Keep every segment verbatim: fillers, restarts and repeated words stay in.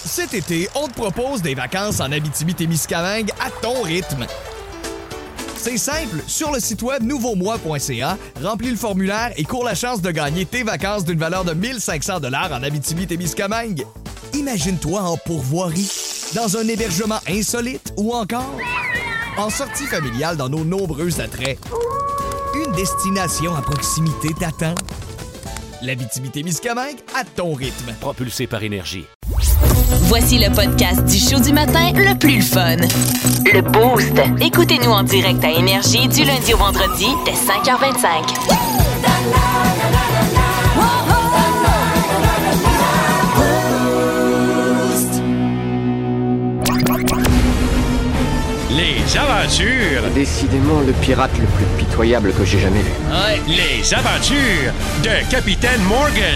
Cet été, on te propose des vacances en Abitibi-Témiscamingue à ton rythme. C'est simple, sur le site web nouveau moi point c a, remplis le formulaire et cours la chance de gagner tes vacances d'une valeur de mille cinq cents dollars en Abitibi-Témiscamingue. Imagine-toi en pourvoirie, dans un hébergement insolite ou encore en sortie familiale dans nos nombreux attraits. Une destination à proximité t'attend. L'Abitibi-Témiscamingue à ton rythme. Propulsé par Énergie. Voici le podcast du show du matin le plus fun. Le Boost. Écoutez-nous en direct à Énergie du lundi au vendredi dès cinq heures vingt-cinq. Les aventures. Décidément le pirate le plus pitoyable que j'ai jamais vu. Ouais. Les aventures de Capitaine Morgan.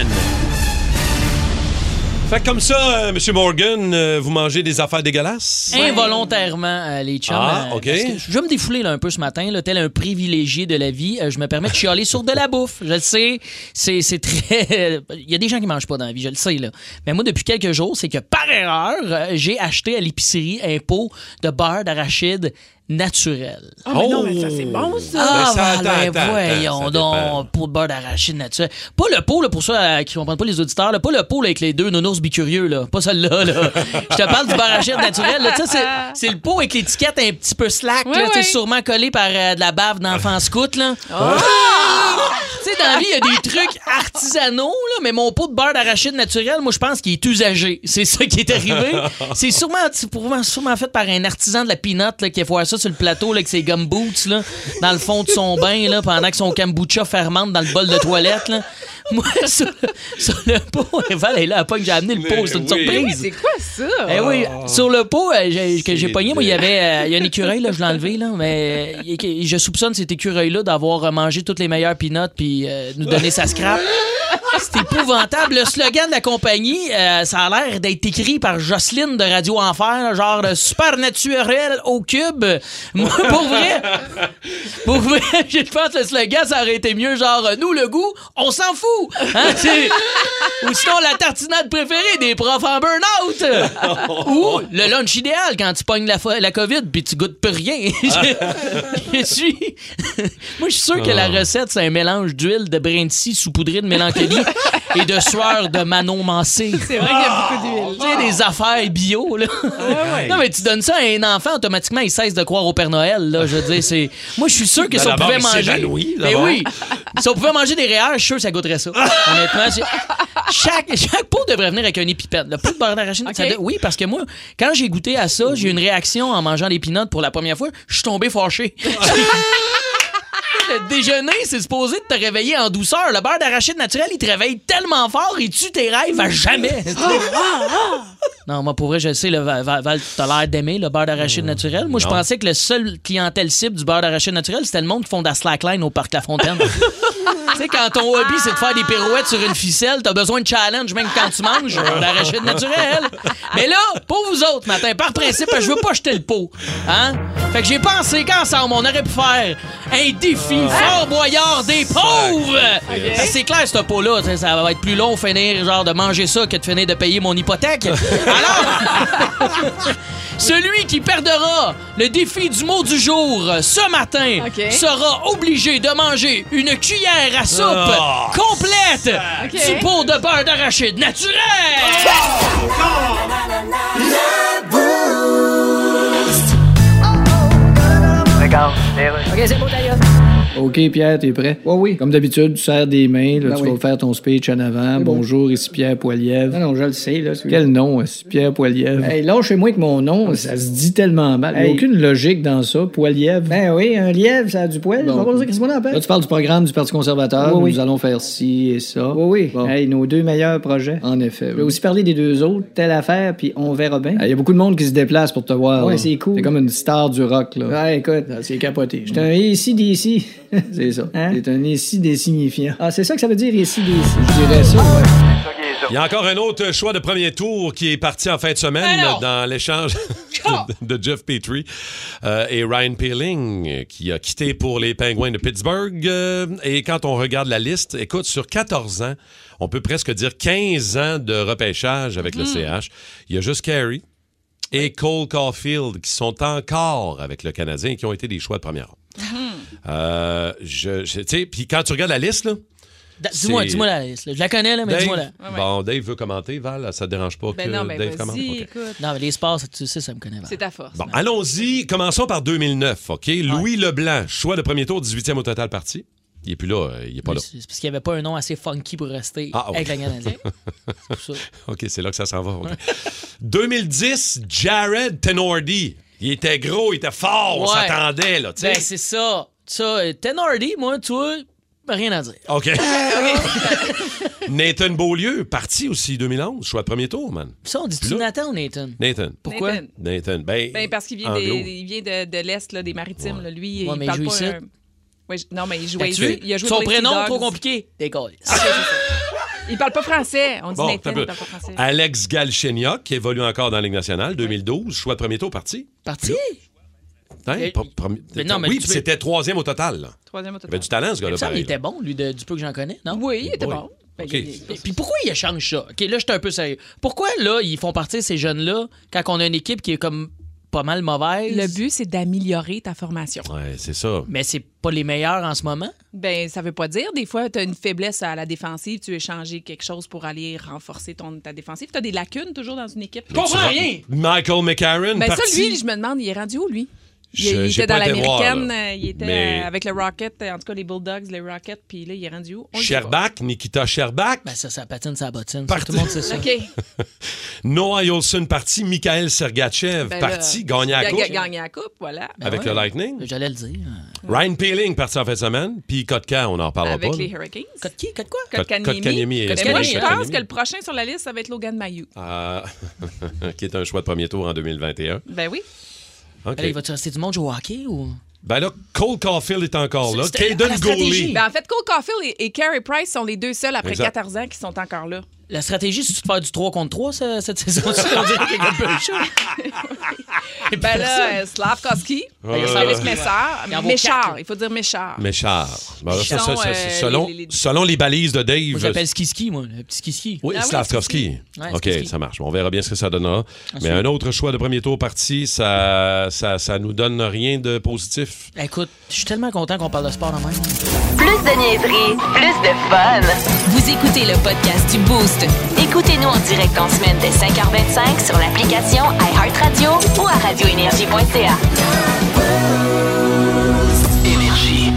Fait que comme ça, euh, M. Morgan, euh, vous mangez des affaires dégueulasses? Involontairement, euh, les chums. Ah, euh, OK. parce que je vais me défouler là, un peu ce matin, là, tel un privilégié de la vie. Euh, je me permets de chialer sur de la bouffe. Je le sais, c'est, c'est très... Il y a des gens qui mangent pas dans la vie, je le sais. Là. Mais moi, depuis quelques jours, c'est que par erreur, euh, j'ai acheté à l'épicerie un pot de beurre d'arachide naturel. Ah, mais non, mais ça, c'est bon, ça. Ah, Ben, ça, ben, attends, attends, voyons ça donc, dépend. pot de beurre d'arachide naturel. Pas le pot, là, pour ceux euh, qui comprennent pas les auditeurs, là, pas le pot là, avec les deux nounours bicurieux, là. Pas celle-là, là. Je te parle du beurre d'arachide naturel, là. Tu sais, c'est, c'est le pot avec l'étiquette un petit peu slack, Ouais, là, tu sais, ouais. sûrement collé par euh, de la bave d'enfant scout, là. Oh! Tu sais, dans la vie, il y a des trucs artisanaux, là, mais mon pot de beurre d'arachide naturel, moi, je pense qu'il est usagé. C'est ça qui est arrivé. C'est sûrement, c'est sûrement, sûrement fait par un artisan de la peanut, là, qui a foiré ça sur le plateau, là, avec ses gumboots, là, dans le fond de son bain, là, pendant que son kombucha fermente dans le bol de toilette, là. Moi, sur, sur le pot, Val est là, pas que j'ai amené le pot, c'est une oui. surprise. C'est quoi ça? Eh oui, sur le pot euh, j'ai- que j'ai C'est pogné, moi, il y de- avait euh, il y a un écureuil, là, je l'ai enlevé, là, mais euh, il- je soupçonne cet écureuil-là d'avoir mangé toutes les meilleures peanuts puis euh, nous donner sa scrap. C'est épouvantable. Le slogan de la compagnie, euh, ça a l'air d'être écrit par Jocelyne de Radio Enfer, genre euh, super naturel au cube. Moi, pour vrai, pour vrai, je pense que le slogan, ça aurait été mieux, genre euh, nous, le goût, on s'en fout. Hein, c'est- Ou sinon, la tartinade préférée des profs en burn-out. Ou le lunch idéal quand tu pognes la, fo- la COVID puis tu goûtes plus rien. je, je suis. Moi, je suis sûr que la recette, c'est un mélange d'huile, de brin de scie saupoudré de mélancolie et de sueur de Manon Mancé. C'est vrai qu'il y a beaucoup d'huile. Tu sais, des affaires bio, là. Non, mais tu donnes ça à un enfant, automatiquement, il cesse de croire au Père Noël, là. Je veux dire, c'est... Moi, je suis sûr que Ben, si on d'abord, pouvait il manger... s'évanouit, Mais d'abord. oui! Si on pouvait manger des réels, je suis sûr que ça goûterait ça. Honnêtement, c'est- chaque, chaque pot devrait venir avec un épipène. Le pot de beurre d'arachide, Ok. ça de- oui, parce que moi, quand j'ai goûté à ça, j'ai eu une réaction en mangeant des peanuts pour la première fois. Je suis tombé fâché. Le déjeuner, c'est supposé de te réveiller en douceur. Le beurre d'arachide naturel, il te réveille tellement fort, il tue tes rêves à jamais. Non, moi, pour vrai, je le sais, le Val, Val, Val, t'as l'air d'aimer le beurre d'arachide naturel. Moi, je Non. pensais que le seul clientèle cible du beurre d'arachide naturel, c'était le monde qui font de la slackline au Parc La Fontaine. Tu sais, quand ton hobby, c'est de faire des pirouettes sur une ficelle, t'as besoin de challenge, même quand tu manges du beurre d'arachide naturel. Mais là, pour vous autres, matin, par principe, je veux pas jeter le pot. Hein? Fait que j'ai pensé qu'ensemble, on aurait pu faire un défi fort boyard des pauvres! Fait que c'est clair, ce pot-là, tu sais, ça va être plus long finir, genre, de manger ça que de finir de payer mon hypothèque. Alors, celui qui perdra le défi du mot du jour ce matin OK. sera obligé de manger une cuillère à soupe Oh. complète OK. du pot de beurre d'arachide naturel! OK, Pierre, t'es prêt? Oui, oui. Comme d'habitude, tu serres des mains, là, Ben tu oui. vas faire ton speech en avant. C'est bon. Bonjour, ici Pierre Poilievre. Non, non, je le sais, là. celui-là. Quel nom, est-ce Pierre Poilievre? Hey, lâchez-moi que mon nom. Ça se dit tellement mal. Il n'y Hey. a aucune logique dans ça, Poilievre. Ben oui, un lièvre, ça a du poil. Bon. On va pas dire qu'est-ce qu'on en Là, appelle. tu parles du programme du Parti conservateur. Oui, oui. Nous allons faire ci et ça. Oui, oui. Bon. Hey, nos deux meilleurs projets. En effet. Je vais aussi parler des deux autres, telle affaire, puis on verra bien. Il y a beaucoup de monde qui se déplace pour te voir. Ouais, là. c'est cool. T'es comme une star du rock, là. Ouais, écoute, Ah, c'est capoté. j'étais un ici d'ici. C'est ça. Hein? C'est un ici des signifiants. Ah, c'est ça que ça veut dire ici d'ici. Je dirais ça, ouais. Il y a encore un autre choix de premier tour qui est parti en fin de semaine Alors. dans l'échange de, de Jeff Petrie euh, et Ryan Poehling qui a quitté pour les Penguins de Pittsburgh. Euh, et quand on regarde la liste, écoute, sur quatorze ans, on peut presque dire quinze ans de repêchage avec mm. le C H. Il y a juste Carey et Cole Caulfield qui sont encore avec le Canadien et qui ont été des choix de première ronde. Mm. Euh, je, je, tu sais, puis quand tu regardes la liste, là, Da- dis-moi, dis-moi la liste. là. Je la connais, là, mais Dave, dis-moi la. Ouais, ouais. Bon, Dave veut commenter, Val. Ça te dérange pas Ben que non, ben Dave vas-y, commente? Okay. écoute. Non, mais les sports, tu sais, ça me connaît. C'est ta force. Bon, allons-y. Commençons par deux mille neuf, OK? Louis Leblanc, choix de premier tour, dix-huitième au total parti. Il est plus là, il est pas Mais là. C'est parce qu'il n'y avait pas un nom assez funky pour rester Ah, okay. avec la Canadienne. C'est pour ça. OK, c'est là que ça s'en va. Okay. deux mille dix, Jared Tenordi. Il était gros, il était fort, on Ouais. s'attendait, là, tu sais. Ben, c'est ça. Ça, euh, Tenordi, moi, tu vois, rien à dire. OK. Nathan Beaulieu, parti aussi deux mille onze, choix de premier tour, man. Ça, on dit-tu Là. Nathan ou Nathan? Nathan. Pourquoi? Nathan. Nathan. Ben, Ben, parce qu'il vient, anglo. des, il vient de, de l'Est, là, des Maritimes. Ouais. Là. Lui, Ouais, il mais parle il joue pas... ici. un- Ouais, je- non, mais il jouait T'as-tu ici. vu? Il a joué Son pour les prénom, Sea trop Dogs. compliqué. Décolle. Ok, c'est ça. Il parle pas français. On dit Bon, Nathan, t'as il peu. parle pas français. Alex Galchenyuk, qui évolue encore dans la Ligue nationale, deux mille douze, choix de premier tour, parti. Parti? Hein? Mais- Pas- premi- mais non, mais oui, tu puis veux- c'était troisième au total. Là. Troisième au Il avait total. du talent, ce gars-là, Ça, il pareil. était bon, lui, de- du peu que j'en connais, non? Oui, il était Oui. bon. Ben, OK. il- Et puis pourquoi ils échangent ça? OK, là, je suis un peu sérieux. Pourquoi, là, ils font partir ces jeunes-là quand on a une équipe qui est comme pas mal mauvaise? Le but, c'est d'améliorer ta formation. Ouais, c'est ça. Mais c'est pas les meilleurs en ce moment? Ben, ça veut pas dire. Des fois, tu as une faiblesse à la défensive, tu veux changer quelque chose pour aller renforcer ton, ta défensive. Tu as des lacunes toujours dans une équipe. Je comprends rien! Michael McCarron, Ben, ça, parti. lui, je me demande, il est rendu où, lui? Il, Je- il j'ai était dans pas été voir, l'américaine, là. euh, il était Mais- euh, avec le Rocket, euh, en tout cas les Bulldogs, les Rockets, puis là, il est rendu où? On le sait Sherbach, Nikita Sherbach. Ben ça, ça patine sa bottine. Parti. Tout le monde sait ça. pas. OK. Noah Olson, parti. Michael Sergachev, Ben parti. là, Gagné à la ga- coupe ga- Gagné à la coupe, voilà. Ben avec ouais. le Lightning. J'allais le dire. Ryan Poehling, parti en fin de semaine. Puis Kotka, on n'en parlera Avec pas. les là. Hurricanes. Code qui? Code quoi? Kotkaniemi. Kotkaniemi et Mais Estelle moi, je Kotkaniemi. pense que le prochain sur la liste, ça va être Logan Mayou. Ah, qui est un choix de premier tour en deux mille vingt et un. Ben oui. OK. Allez, va-tu rester du monde jouer au hockey ou. Ben là, Cole Caulfield est encore là. C'était- Caden la stratégie. Gooley. Ben, en fait, Cole Caulfield et, et Carey Price sont les deux seuls après Exact. quatorze ans qui sont encore là. La stratégie, c'est de faire du trois contre trois ça, cette saison-ci. On dirait qu'il y a un peu le chaud. Ben là, euh, Slavkovski, Ouais. Félix Messard, Il en vaut Méchard, quatre. il faut dire Méchard. Méchard. Bon, là, ça, Ils ça, sont, ça, euh, selon, les- les- selon les balises de Dave. Moi, j'appelle ski-ski, moi. Le petit ski-ski. Oui, Ah oui, Slavkovski. Ouais, OK, ski-ski. ça marche. On verra bien ce que ça donnera. Mais sûr. un autre choix de premier tour parti, ça, ça, ça nous donne rien de positif. Écoute, je suis tellement content qu'on parle de sport de même. Plus de niaiserie, plus de fun. Vous écoutez le podcast du Boost. Écoutez-nous en direct en semaine dès cinq heures vingt-cinq sur l'application iHeartRadio ou à radioénergie point c a. Énergie.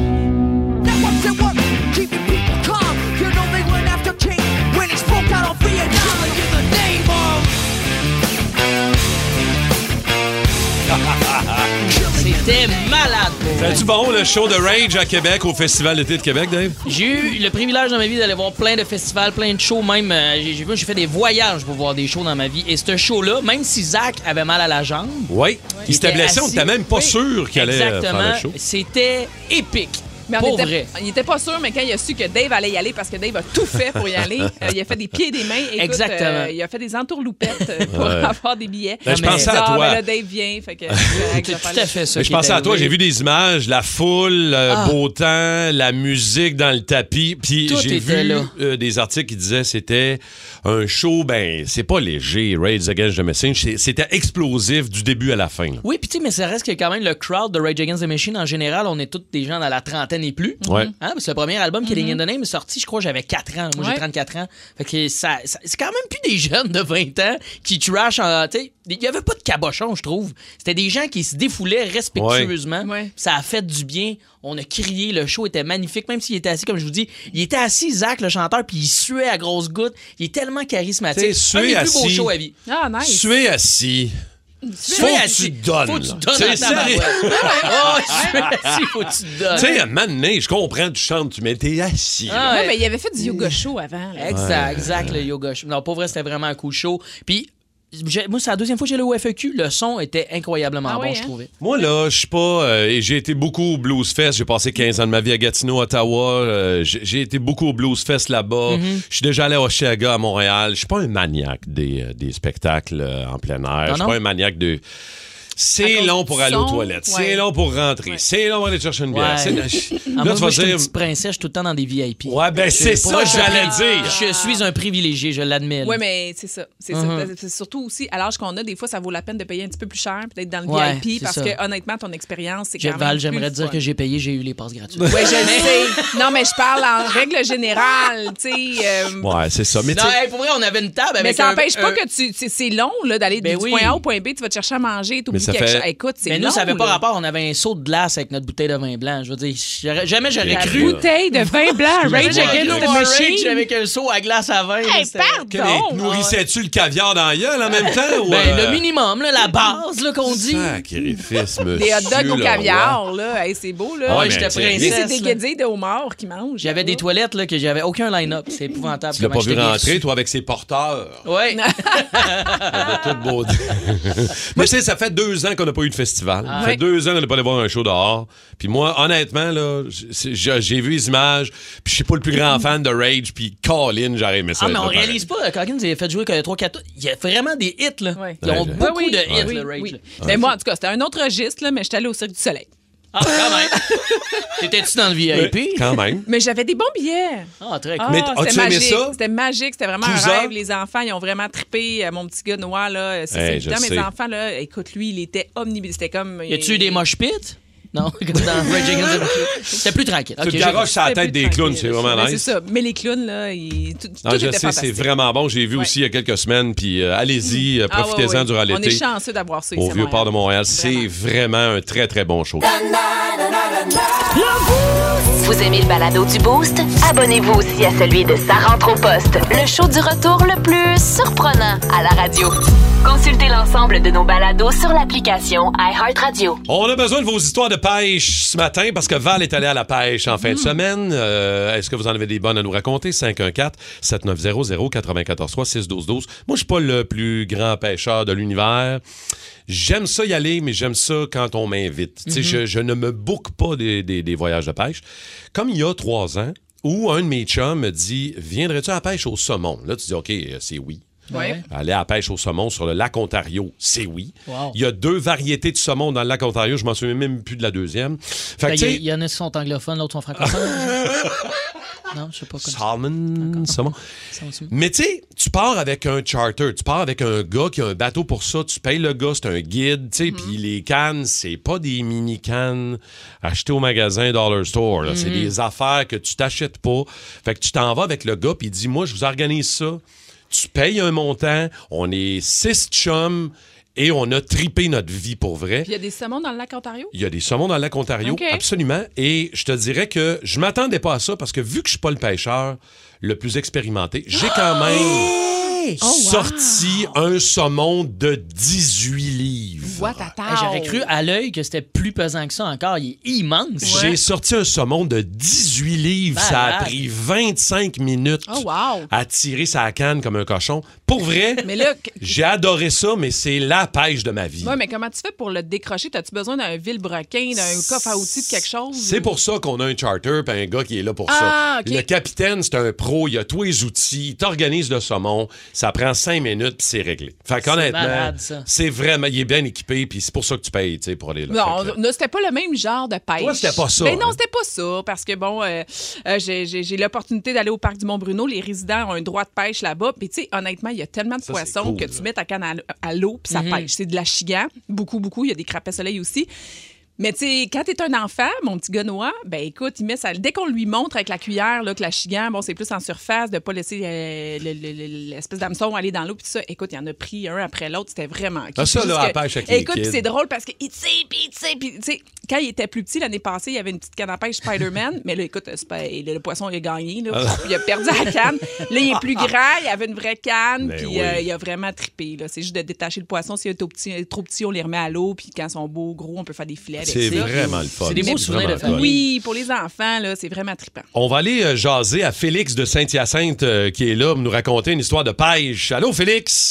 C'était malade, pour vrai. C'était-tu bon, le show de Rage à Québec, au Festival d'été de Québec, Dave? J'ai eu le privilège dans ma vie d'aller voir plein de festivals, plein de shows, même. euh, j'ai, j'ai, j'ai fait des voyages pour voir des shows dans ma vie. Et ce show-là, même si Zach avait mal à la jambe. Oui. Il s'était était blessé, on assis. n'était même pas Oui. sûr qu'il allait euh, Exactement. faire le show. C'était épique. Mais on Pour était, vrai. il était pas sûr, mais quand il a su que Dave allait y aller, parce que Dave a tout fait pour y aller, euh, il a fait des pieds et des mains. Écoute, Exactement. euh, il a fait des entourloupettes euh, pour Ouais. avoir des billets. Ben, je Mais pensais il dit, à ah, toi. mais là, Dave vient. Fait que, c'est C'est tout à fait ça. Mais je qui est pensais à toi, arrivé. j'ai vu des images, la foule, le Ah. beau temps, la musique dans le tapis, puis Tout j'ai était vu là. euh, des articles qui disaient c'était un show, ben c'est pas léger, Rage Against the Machine, c'est- c'était explosif du début à la fin. là. Oui, puis tu sais, mais ça reste que quand même le crowd de Rage Against the Machine, en général, on est tous des gens dans la trentaine et plus. Ouais. Hein, parce que le premier album, Killing in the Name, est sorti, je crois, j'avais quatre ans. Moi, Ouais. j'ai trente-quatre ans. Fait que ça, ça- c'est quand même plus des jeunes de vingt ans qui trash en. Tu sais, il y avait pas de cabochon, je trouve. C'était des gens qui se défoulaient respectueusement. Ouais. Ouais. Ça a fait du bien. On a crié. Le show était magnifique. Même s'il était assis, comme je vous dis, il était assis, Zach, le chanteur, puis il suait à grosses gouttes. Il est tellement charismatique. T'sais, Un des suer plus beaux assis. shows à vie. Ah, nice. Suer assis. Suer Faut que assis. tu te donnes. Faut que tu là. te donnes C'est à ta sérieux. Oh, suer assis, faut que tu te donnes. Tu sais, à un moment donné, je comprends, tu chantes, tu mets t'es assis. là. Ah, Ouais, ouais. mais il avait fait du yoga show avant. là. Exact, exact, le yoga show. Non, pour vrai, c'était vraiment un cool show. Puis, j'ai- moi, c'est la deuxième fois que j'allais au F E Q. Le son était incroyablement Ah bon, oui, je hein? trouvais. Moi, là, je suis pas. euh, et j'ai été beaucoup au Blues Fest. J'ai passé quinze ans de ma vie à Gatineau, Ottawa. Euh, j'ai j'ai été beaucoup au Blues Fest là-bas. Mm-hmm. Je suis déjà allé à Oshiaga, à Montréal. Je suis pas un maniaque des, euh, des spectacles euh, en plein air. Je suis non? pas un maniaque de. À C'est cause long du pour aller aux son, toilettes. ouais. C'est long pour rentrer. Ouais. C'est long pour aller chercher une bière. Ouais. C'est- Ah, Là, moi, tu moi, vas je suis une dire. petite princesse, je suis tout le temps dans des V I P. Ouais, ben c'est ça que j'allais dire. Je suis un privilégié, je l'admets. là. Oui, mais c'est ça. C'est Mhm. ça. C'est surtout aussi, à l'âge qu'on a, des fois, ça vaut la peine de payer un petit peu plus cher, peut-être dans le Ouais, V I P, c'est parce ça. que honnêtement, ton expérience, c'est Je- quand Val, même. j'aimerais plus dire fun. que j'ai payé, j'ai eu les passes gratuites. Oui, je le sais. Non, mais je parle en règle générale, tu sais. euh, Ouais, c'est ça. Mais tu Non, sais, hey, pour vrai, on avait une table Mais avec ça un- n'empêche pas un- que tu. c'est- C'est long, là, d'aller Ben du oui. point A au point B, tu vas te chercher à manger, tu oublies ça quelque fait- chose. Écoute, c'est Mais long. nous, ça n'avait pas là. rapport. On avait un seau de glace avec notre bouteille de vin blanc. Je veux dire, j'aurais- jamais j'aurais La cru. bouteille de vin blanc, Rage Jamais Against j'aurais the cru Machine. avec un seau à glace à vin. Hey, c'était- que- pardon. mais nourrissais-tu le caviar dans la gueule en même temps? Ou, Ben, euh, le minimum, là, la base là, qu'on dit. Sacrifice, monsieur. Des hot dogs au le caviar, là. Hey, c'est beau, là. Ah ouais, Ouais, mais j'étais c'est- Lui, princesse. c'est des là. guédilles de homard qui mangent. J'avais des toilettes là, que j'avais aucun line-up. C'est épouvantable. Tu l'as comment pas vu j'étais rentrer, déçu. toi, avec ses porteurs. Ouais. De toute beauté. Mais tu sais, ça fait deux ans qu'on n'a pas eu de festival. Ça fait Ouais. deux ans qu'on n'a pas allé voir un show dehors. Puis moi, honnêtement, là, c'est- j'ai j'ai vu les images, puis je suis pas le plus grand fan de Rage, puis Colin, j'aurais aimé ça. Ah, mais être on là, pareil. réalise pas. Calkins, il a fait jouer que trois quatre. Il y a vraiment des hits, là. Ouais. Ils ont Ouais, beaucoup Oui, oui, de hits, oui, le Rage. oui. là. Mais moi, en tout cas, c'était un autre registre, là, mais j'étais allée au Cirque du Soleil. Ah, quand même. T'étais-tu dans le V I P? Ouais, quand même. Mais j'avais des bons billets. Ah, très cool. Ah, Mais c'était as-tu aimé magique. ça? C'était magique, c'était vraiment Cousin? un rêve. Les enfants, ils ont vraiment trippé. Euh, Mon petit gars Noah, là, c'est Hey, évident. je Mes sais. enfants, là, écoute, lui, il était omnibus. C'était comme. Y a-tu eu des mosh pits? Non, comme dans Rage Against the Machine. C'était plus tranquille. Tu Ok, te j'ai- garoches sur la C'était tête plus des clowns, tranquille. c'est vraiment Mais nice. C'est ça. Mais les clowns, là, ils, tout, Non, tout je était sais, c'est fantastique. vraiment bon. J'ai vu Ouais. aussi il y a quelques semaines, puis euh, allez-y, euh, Ah, ouais, profitez-en ouais. durant On est l'été. chanceux d'avoir ça ici Au à vieux Montréal. port de Montréal, c'est Vraiment. vraiment un très, très bon show. Vous aimez le balado du Boost? Abonnez-vous aussi à celui de Sa rentre au poste, le show du retour le plus surprenant à la radio. Consultez l'ensemble de nos balados sur l'application iHeartRadio. On a besoin de vos histoires de pêche ce matin parce que Val est allé à la pêche en fin Mm. de semaine. Euh, Est-ce que vous en avez des bonnes à nous raconter? cinq un quatre, sept neuf zéro, zéro quatre quatre trois, six un deux un deux. Moi, je suis pas le plus grand pêcheur de l'univers. J'aime ça y aller, mais j'aime ça quand on m'invite. Tu sais, je, je ne me boucle pas des, des- des voyages de pêche. Comme il y a trois ans, où un de mes chums me dit « Viendrais-tu à la pêche au saumon? » Là, tu dis « OK, euh, c'est oui. » Ouais. Aller à la pêche au saumon sur le lac Ontario, c'est oui. Wow. Il y a deux variétés de saumon dans le lac Ontario. Je m'en souviens même plus de la deuxième. Fait que, Ben, tu Il sais, y, y en a qui sont anglophones, l'autre sont francophones. Non, je sais pas. Comme ça. salmon, saumon. Ça aussi. Mais tu sais, tu pars avec un charter, tu pars avec un gars qui a un bateau pour ça, tu payes le gars, c'est un guide, tu sais, puis les cannes, c'est pas des mini cannes achetées au magasin Dollar Store, là. C'est des affaires que tu t'achètes pas. Fait que tu t'en vas avec le gars, puis il dit, moi, je vous organise ça. Tu payes un montant, on est six chums et on a tripé notre vie pour vrai. Puis il y a des saumons dans le lac Ontario? Il y a des saumons dans le lac Ontario, OK. absolument. Et je te dirais que je m'attendais pas à ça parce que vu que je suis pas le pêcheur le plus expérimenté, j'ai quand même Oh, wow. sorti un saumon de dix-huit livres. What a Hey, J'aurais cru à l'œil que c'était plus pesant que ça encore. Il est immense. J'ai sorti un saumon de dix-huit livres. Ça a Malade. pris vingt-cinq minutes Oh, wow. à tirer sa canne comme un cochon. Pour vrai, Mais là, que- j'ai adoré ça, mais c'est la pêche de ma vie. ouais, mais comment tu fais pour le décrocher? T'as-tu besoin d'un vilebrequin, d'un coffre à outils de quelque chose? C'est pour ça qu'on a un charter et un gars qui est là pour Ah, ça. OK. Le capitaine, c'est un pro, il a tous les outils, il t'organise le saumon, ça prend cinq minutes puis c'est réglé. Fait qu'honnêtement, malade, ça. c'est vraiment, il est bien équipé puis c'est pour ça que tu payes, tu sais, pour aller là. Non, Fait que- non, c'était pas le même genre de pêche. Toi, c'était pas ça, Mais non, hein? c'était pas ça. Parce que, bon, euh, euh, j'ai, j'ai- j'ai l'opportunité d'aller au parc du Mont-Bruno. Les résidents ont un droit de pêche là-bas. Puis, tu sais, honnêtement, il y a tellement de Ça, c'est poissons cool, que là. tu mets ta canne à, à l'eau, puis ça pêche. C'est de la chigan. Beaucoup, beaucoup. Il y a des crapets soleil aussi. Mais tu sais, quand t'es un enfant, mon petit gars Noah, ben écoute, il met ça. Dès qu'on lui montre avec la cuillère là, que la chigan, bon, c'est plus en surface, de pas laisser euh, le- le- le- l'espèce d'hameçon aller dans l'eau, puis tout ça. Écoute, il en a pris un après l'autre, c'était vraiment. Ah, ça, Juste là, à que- la pêche avec les Écoute, kids. puis c'est drôle parce qu'il tire, puis il tire, puis tu sais, quand il était plus petit l'année passée, il y avait une petite canne à pêche Spider-Man, mais là, écoute, c'est pas- le, le poisson, il a gagné, là, Ah. il a perdu la canne. Là, il est plus grand, il avait une vraie canne, Ben puis oui. euh, il a vraiment trippé. Là. C'est juste de détacher le poisson. S'il est trop petit, trop petit, on les remet à l'eau, puis quand ils sont beaux, gros, on peut faire des filets avec C'est ça. vraiment le fun. C'est des beaux C'est souvenirs de vraiment famille. cool. Oui, pour les enfants, là, c'est vraiment trippant. On va aller euh, jaser à Félix de Saint-Hyacinthe euh, qui est là pour nous raconter une histoire de pêche. Allô, Félix?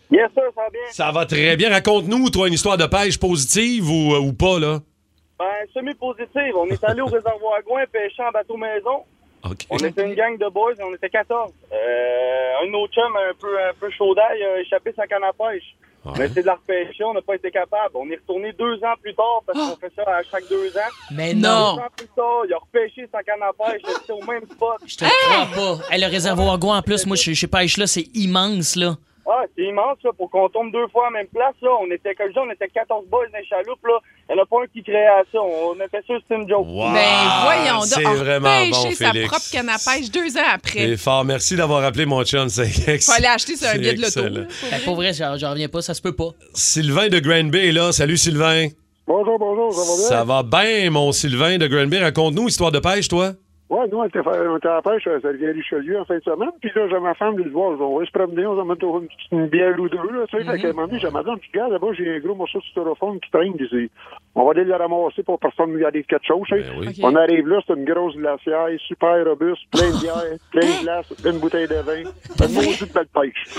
Yes, sir, ça va bien. Ça va très bien. Raconte-nous, toi, une histoire de pêche positive ou, ou pas, là? Ben, semi-positive. On est allé au réservoir Gouin pêcher en bateau maison. Okay. On était une gang de boys, on était quatorze. Euh, un de nos chums, un peu, un peu chaud d'ail, a échappé sa canne à pêche. Ouais. On a essayé de la repêcher, on n'a pas été capable. On est retourné deux ans plus tard parce qu'on fait ça à chaque deux ans. Mais non! Deux ans plus tard, il a repêché sa canne à pêche, c'était au même spot. Je te crois pas. Hey, le réservoir Gouin, en plus, moi, chez, chez Pêche, là, c'est immense, là. Ah, c'est immense, là, pour qu'on tombe deux fois à la même place, là. On était, comme je dis, on était quatorze boys dans les chaloupes, là. Il n'y en a pas un qui créait à ça. On était sûr que c'était une joke. Wow, Ben, voyons c'est donc. vraiment bon, Pêcher sa Félix. propre canne à pêche deux ans après. C'est fort. Merci d'avoir appelé mon chum. C'est excellent. Faut aller acheter sur un C'est billet de l'auto. excellent. Ben, pour vrai, j'en j'en reviens pas, ça se peut pas. Sylvain de Granby est là. Salut, Sylvain. Bonjour, bonjour, ça va bien? Ça va bien, mon Sylvain de Granby. Raconte-nous, histoire de pêche, toi. Ouais, nous, on était, on était à la pêche à Rivière-Richelieu en fin de semaine. Puis là, j'ai ma femme de le voir. On va se promener, on va mettre une, une bière ou deux. Là, tu sais, fait qu'à un moment donné, j'ai ma madame, tu regardes, là-bas, j'ai un gros morceau de styrofoam qui traîne. Puis on va aller le ramasser pour personne nous garder quelque chose. Ben oui. Okay. On arrive là, c'est une grosse glacière, super robuste, plein de bière, plein de glace, une bouteille de vin. Une maudite belle pêche.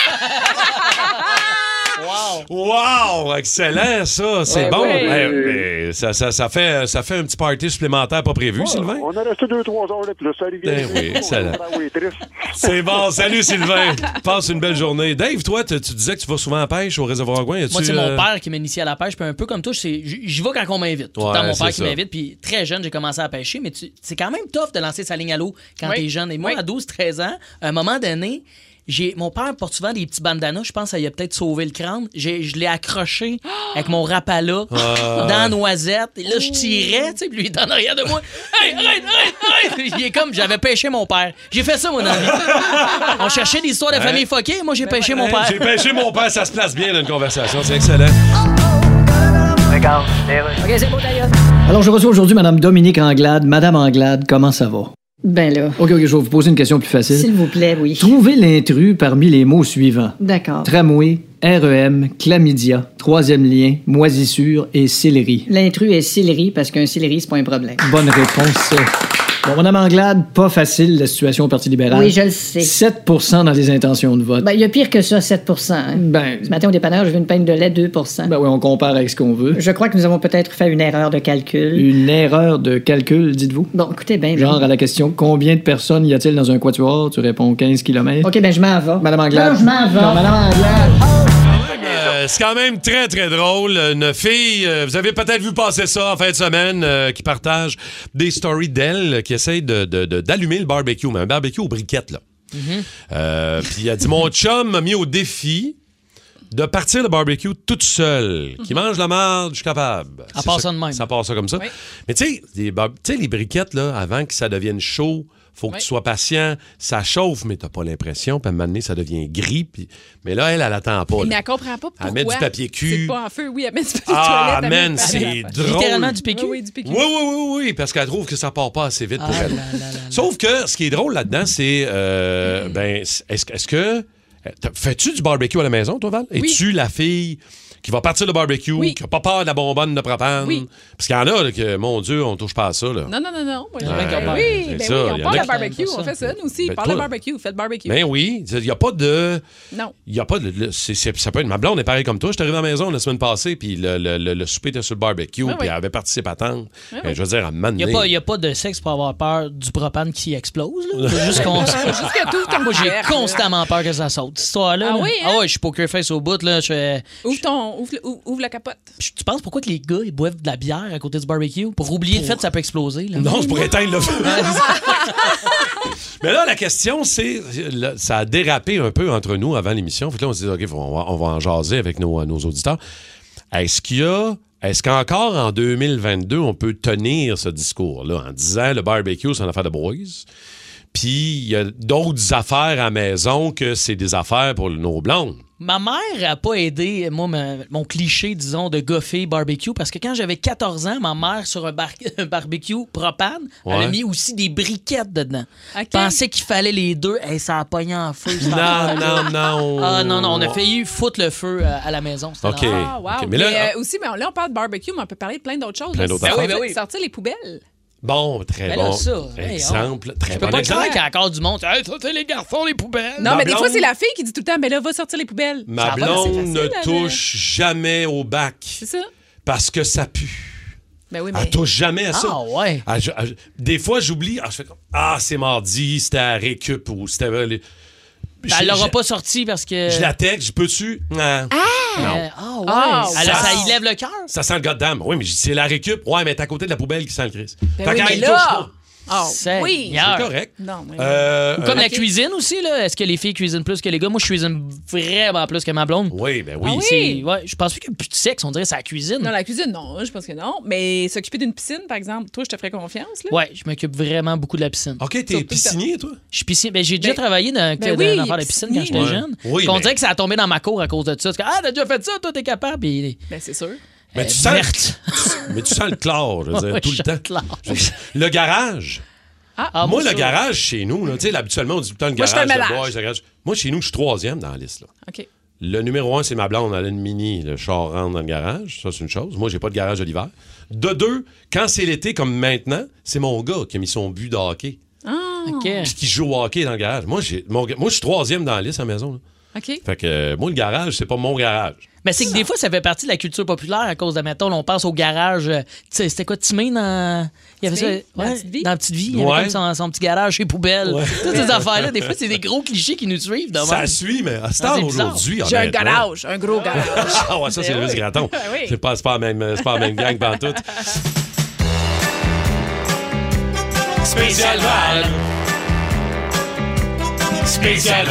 Wow! Wow! Excellent, ça. C'est Ouais, bon. ouais. Ben, ben, ça, ça, ça, fait, ça fait un petit party supplémentaire pas prévu, Ouais, Sylvain. on a resté deux, trois heures là, puis là, ça arrive. Ben oui, excellent. C'est bon. Salut, Sylvain. Passe une belle journée. Dave, toi, tu tu disais que tu vas souvent à la pêche au réservoir Gouin. Moi, c'est mon père qui m'a initié à la pêche, puis un peu comme toi, c'est- j- j'y vais quand on m'invite. Tout le Ouais, temps, mon c'est père qui ça. m'invite, puis très jeune, j'ai commencé à pêcher, mais tu- c'est quand même tough de lancer sa ligne à l'eau quand Oui. t'es jeune. Et moi, Oui. à douze treize ans, à un moment donné, j'ai mon père porte souvent des petits bandanas, je pense qu'il a peut-être sauvé le crâne. J'ai- Je l'ai accroché avec mon rapala Ah. dans la noisette. Et là, je tirais, tu sais, puis lui, il est en arrière de moi. Hey, arrête, arrête, arrête! Il est comme, j'avais pêché mon père. J'ai fait ça, mon ami. On cherchait des histoires de famille foquée, moi, j'ai pêché mon Hey, père. J'ai pêché mon père, ça se place bien dans une conversation. C'est excellent. Alors, je reçois aujourd'hui Mme Dominique Anglade. Madame Anglade, comment ça va? Ben là, OK, OK, je vais vous poser une question plus facile. s'il vous plaît, oui. Trouvez l'intrus parmi les mots suivants. D'accord. Tramway, R E M, chlamydia, troisième lien, moisissure et céleri. L'intrus est céleri parce qu'un céleri, c'est pas un problème. Bonne réponse. Bon, Mme Anglade, pas facile la situation au Parti libéral. Oui, je le sais. sept pour cent dans les intentions de vote. Ben, il y a pire que ça, sept pour cent. Hein. Ben, Ce matin, au dépanneur, j'ai vu une pinte de lait, deux pour cent. ben oui, on compare avec ce qu'on veut. Je crois que nous avons peut-être fait une erreur de calcul. Une erreur de calcul, dites-vous? Bon, écoutez bien. Genre à la question « Combien de personnes y a-t-il dans un quatuor? » Tu réponds quinze kilomètres. OK, ben je m'en vais. Madame Anglade. Non, je m'en vais. Non, Madame Anglade. Euh, c'est quand même très, très drôle. Une fille, euh, vous avez peut-être vu passer ça en fin de semaine, euh, qui partage des stories d'elle, qui essaye de, de- de- d'allumer le barbecue, mais un barbecue aux briquettes, là. Euh, Puis elle dit, mon chum m'a mis au défi de partir le barbecue toute seule. Qui mange la marde, je suis capable. À C'est part ça de même. Ça part ça comme ça. Oui. Mais tu sais, les, bar- tu sais, les briquettes, là, avant que ça devienne chaud, faut que Oui. tu sois patient. Ça chauffe, mais t'as pas l'impression. Puis à un moment donné, ça devient gris. puis- Mais là, elle, elle attend pas. Mais là. elle comprend pas pourquoi. Elle met du papier cul. C'est pas en feu. Oui, elle met du papier Ah, toilette. elle man, met- c'est elle- drôle. Littéralement du P Q. Oui, oui, du P Q. Oui, oui, oui, oui, parce qu'elle trouve que ça part pas assez vite pour Ah elle. là là là là. Sauf que ce qui est drôle là-dedans, c'est. euh, ben, est-ce, est-ce que. t'as- Fais-tu du barbecue à la maison, toi, Val? Oui. Es-tu la fille qui va partir le barbecue, Oui. qui n'a pas peur de la bonbonne de propane? Oui. Parce qu'il y en a là, que, mon Dieu, on touche pas à ça. Là. Non, non, non, non. Moi, Ouais, ben oui, c'est ben ça, oui, il on y en parle a de qui- barbecue. ça. On fait ça, nous aussi. Ben, Parle de toi- barbecue. Faites barbecue. Ben oui, il n'y a pas de. Non. Il y a pas de. le- c'est- c'est- ça peut être. Ma blonde est pareil comme toi. Je suis arrivé à la maison la semaine passée, puis le, le, le, le souper était sur le barbecue, Oui, puis oui. elle avait participé à tendre. Oui, Ben, oui. je veux dire, à un moment Il n'y a, donné- pas- y a pas de sexe pour avoir peur du propane qui explose. Là. C'est juste qu'on. Juste que tout ton Moi, j'ai couvercle, là. constamment peur que ça saute. Cette histoire-là. Ah là. oui, hein? Ah ouais, je suis poker face au bout. Là. Je fais- Ouvre, ton, ouvre, le- ouvre, ouvre la capote. je- Tu penses pourquoi que les gars ils boivent de la bière à côté du barbecue? Pour oublier le fait que ça peut exploser. Là. Non, c'est pour éteindre le feu. Mais là, la question, c'est. là, ça a dérapé un peu entre nous avant l'émission. Fait que là, on s'est dit, OK, faut- on va, on va en jaser avec nos, nos auditeurs. Est-ce qu'il y a. Est-ce qu'encore en deux mille vingt-deux, on peut tenir ce discours-là en disant le barbecue, c'est une affaire de boys? Puis il y a d'autres affaires à la maison que c'est des affaires pour nos blondes. Ma mère a pas aidé, moi, ma- mon cliché, disons, de goffer barbecue, parce que quand j'avais quatorze ans, ma mère, sur un, bar- un barbecue propane, elle Ouais. a mis aussi des briquettes dedans. OK. Pensait qu'il fallait les deux. Hey, ça a pogné en feu. cette Non, affaire-là. non, non. Ah non, non, on a failli foutre le feu euh, à la maison. C'était OK. l'enfer. Ah, wow. OK, Mais mais là- euh, aussi, mais on- là, on parle de barbecue, mais on peut parler de plein d'autres choses. Plein là. d'autres Sortir- affaires. Ben oui, ben oui. Sortir les poubelles. Bon, très Ben là, bon. ça, exemple. hey, très Je peux bon pas exemple. croire qu'il y a encore du monde. Hey, ça, c'est les garçons, les poubelles. Non, Ma mais des fois, blonde- c'est la fille qui dit tout le temps, mais là, va sortir les poubelles. Ma Ça va, c'est blonde facile, ne là, touche jamais au bac. C'est ça? Parce que ça pue. Ben oui, mais... Elle touche jamais à ça. Ah, ouais. Elle- je- elle- des fois, j'oublie. Ah, je fais comme, ah, c'est mardi, c'était à récup ou c'était. euh, les- Ben, Elle Je- l'aura je- pas sorti parce que. Je la texte, je peux-tu? Non. Euh, Non. Ah, ouais. Ah, Elle a- wow. ça y lève le cœur. Ça sent le goddamn. Oui, mais je dis, c'est la récup. Ouais, mais t'es à côté de la poubelle qui sent le Christ. Ben Fait oui, qu'elle mais y là- touche pas. Ah, oui. Seigneur. C'est correct. Non, mais... Euh, Comme euh, la Ok. cuisine aussi, là. Est-ce que les filles cuisinent plus que les gars? Moi, je cuisine vraiment plus que ma blonde. Oui, ben oui. Ah oui? C'est- Ouais, je pense plus qu'il y a plus de sexe, on dirait, c'est la cuisine. Non, la cuisine, non, je pense que non. Mais s'occuper d'une piscine, par exemple, toi, je te ferais confiance, là? Ouais, je m'occupe vraiment beaucoup de la piscine. OK, t'es Surtout piscinier, toi? Je suis piscine. Ben, j'ai déjà Ben- travaillé dans, ben dans oui, une affaire de piscine quand piscinier. j'étais Ouais. jeune. Oui, Puis on mais- dirait que ça a tombé dans ma cour à cause de ça. C'est comme, ah, t'as déjà fait ça, toi, t'es capable. Puis, Ben, c'est sûr. Mais euh, tu sens, verte. mais tu sens le chlore, je veux dire, Ouais, tout je le temps. sens le chlore. Je veux dire, Le garage. Ah, moi, le ça- garage chez nous, là, tu sais, habituellement, on dit tout le temps le Moi, je fais garage, le le ménage. boys, le garage. Moi, chez nous, je suis troisième dans la liste. Là. OK. Le numéro un, c'est ma blonde. Elle a une mini. Le char rentre dans le garage. Ça, c'est une chose. Moi, j'ai pas de garage de l'hiver. De deux, quand c'est l'été, comme maintenant, c'est mon gars qui a mis son but de hockey. Ah, OK. Puis qui joue au hockey dans le garage. Moi, j'ai, mon gars- moi je suis troisième dans la liste à la maison. là. OK. Fait que euh, moi, le garage, c'est pas mon garage. Mais c'est que des fois, ça fait partie de la culture populaire à cause de, mettons, on passe au garage. euh, Tu sais, c'était quoi, Timé dans. Il y avait ça. Timé, dans ouais, Petite Vie? dans la petite vie. Il y avait Ouais. comme son, son petit garage chez Poubelle. Ouais. Toutes ces affaires-là, des fois, c'est des gros clichés qui nous suivent. de Ça même. suit, mais à cette Ah, heure c'est bizarre. aujourd'hui. J'ai un honnêtement- garage, un gros garage. Ah ouais, ça, c'est Ben le oui. Graton. Ben oui. C'est pas, c'est pas, la même, c'est pas la même gang pantoute. Spécial Val. Spécial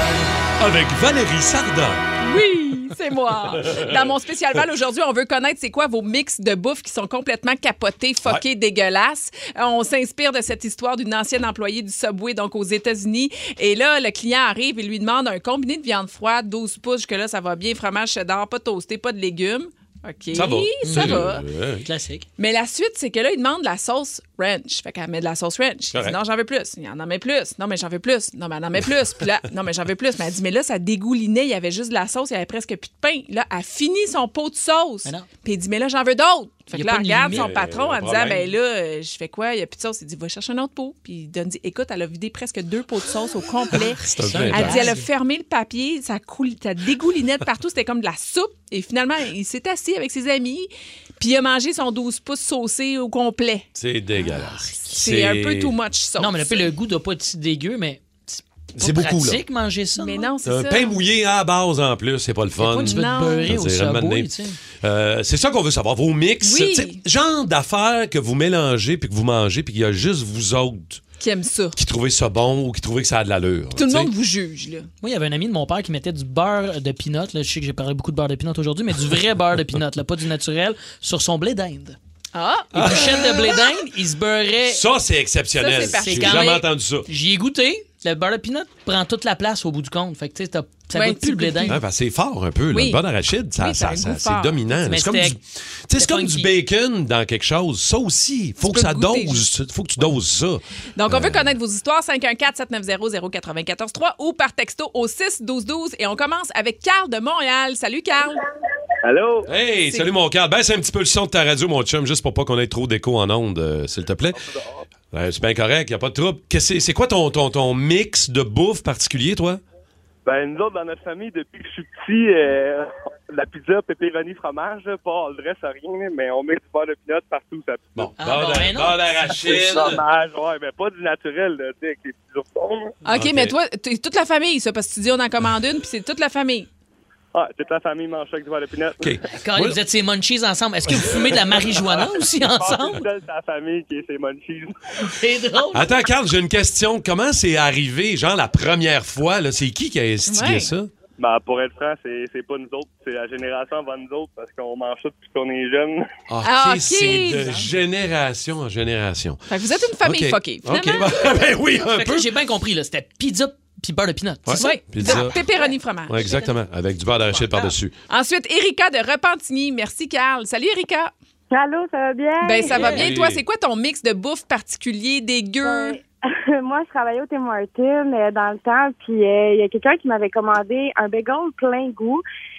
Val. Avec Valérie Sardin. Oui, c'est moi. Dans mon spécial Val, aujourd'hui, on veut connaître c'est quoi vos mix de bouffe qui sont complètement capotés, fuckés, dégueulasses. Euh, On s'inspire de cette histoire d'une ancienne employée du Subway, donc aux États-Unis. Et là, le client arrive et lui demande un combiné de viande froide, douze pouces, jusque-là, ça va bien, fromage cheddar, pas toasté, pas de légumes. OK, Ça va. ça va. Ouais. Classique. Mais la suite, c'est que là, il demande de la sauce ranch. Fait qu'elle met de la sauce ranch. Il dit, Correct. non, j'en veux plus. Il en en met plus. Non, mais j'en veux plus. Non, mais elle en met plus. Puis là, non, mais j'en veux plus. Mais elle dit, mais là, ça dégoulinait. Il y avait juste de la sauce. Il y avait presque plus de pain. Là, elle finit son pot de sauce. Mais non. Puis il dit, mais là, j'en veux d'autres. Fait Il y que a là, pas elle de regarde limite. son patron Euh, en disant, problème. ben là, euh, je fais quoi? Il n'y a plus de sauce. Il dit, va chercher un autre pot. Puis il donne, dit, écoute, elle a vidé presque deux pots de sauce au complet. C'est un peu Elle intense. dit, elle a fermé le papier, ça, coule, ça dégoulinait de partout, c'était comme de la soupe. Et finalement, il s'est assis avec ses amis, puis il a mangé son douze pouces saucé au complet. C'est dégueulasse. C'est un peu too much sauce. Non, mais le, peu, le goût doit pas être si dégueu, mais C'est pas beaucoup, là. pratique manger ça. Mais non? non, c'est Un ça. pain mouillé à la base en plus, c'est pas le Y a fun. pas du Non. beurré au C'est vraiment Subway, né. tu sais. Euh, c'est ça qu'on veut savoir, vos mix. Oui. tu sais, Genre d'affaires que vous mélangez puis que vous mangez puis qu'il y a juste vous autres Qui aime ça. qui trouvez ça bon ou qui trouvez que ça a de l'allure. Tout le tu sais. monde vous juge, là. Moi, il y avait un ami de mon père qui mettait du beurre de pinot. Là, je sais que j'ai parlé beaucoup de beurre de pinot aujourd'hui, mais du vrai beurre de pinot, là, pas du naturel, sur son blé d'Inde. Ah! Les bouchettes de blé d'Inde, il se beurrait. Ça, c'est exceptionnel. Ça, c'est parti. J'ai C'est quand jamais même- entendu ça. J'y ai goûté. Le beurre de pinot prend toute la place au bout du compte. Fait que, tu sais, t'as- ça Ouais, goûte tu plus le blé goûtes plus. d'Inde. Ouais, parce que c'est fort un peu. là. Oui. Le beurre d'arachide, ça, Oui, ça ça, a un ça- goût c'est fort. dominant. Mais C'est comme, c'était- du, tu sais, c'est c'était comme du funky. bacon dans quelque chose. Ça aussi, faut Tu que peux ça le goûter, dose. faut que tu doses ça. Donc, on veut connaître vos histoires. cinq un quatre, sept neuf zéro, zéro quatre quatre trois ou par texto au six douze douze. Et on commence avec Carl de Montréal. Salut, Carl. Allô? Hey, C'est- salut mon Carl. Baisse un petit peu le son de ta radio, mon chum, juste pour pas qu'on ait trop d'écho en ondes, euh, s'il te plaît. Ouais, c'est bien correct, y a pas de trouble. Qu'est-ce que c'est, c'est quoi ton, ton, ton mix de bouffe particulier, toi? Ben, nous autres, dans notre famille, depuis que je suis petit, euh, la pizza, pepperoni, fromage, pas all dress, rien, mais on met du beurre de pinot partout. Ça Bon, Ah, beurre bon, d'a- ben non. beurre d'arachide. fromage, ouais, mais pas du naturel, là, tu sais, avec les petits oursons. là. OK, OK. mais toi, t'es toute la famille, ça, parce que tu dis on en commande une, puis c'est toute la famille. Ah, toute la famille mange ça avec du beurre de pinot. OK. Quand vous êtes ces munchies ensemble, est-ce que vous fumez de la marijuana aussi Ah, c'est ensemble? seul, c'est la famille qui est ses munchies. C'est drôle. Attends, Carl, j'ai une question. Comment c'est arrivé, genre, la première fois? Là, c'est qui qui a instigé Ouais. ça? Ben, pour être franc, c'est, c'est pas nous autres, c'est la génération avant nous autres, parce qu'on mange ça depuis qu'on est jeunes. OK, Ah, OK. c'est de génération en génération. Fait que vous êtes une famille OK. fuckée, OK, finalement. ben, ben oui, un Fait que peu. là, j'ai bien compris, là. C'était pizza puis beurre de pinot. Ouais. C'est ça? Oui, Pizza. de pepperoni fromage. Ouais, exactement, avec du beurre d'arachide par-dessus. Ensuite, Erika de Repentigny. Merci, Carl. Salut, Erika. Allô, ça va bien? Ben, ça va bien. Hey. Toi, c'est quoi ton mix de bouffe particulier, dégueu? Ouais. Moi, je travaillais au Tim Hortons euh, dans le temps, puis euh, il y a quelqu'un qui m'avait commandé un bagel plein goût.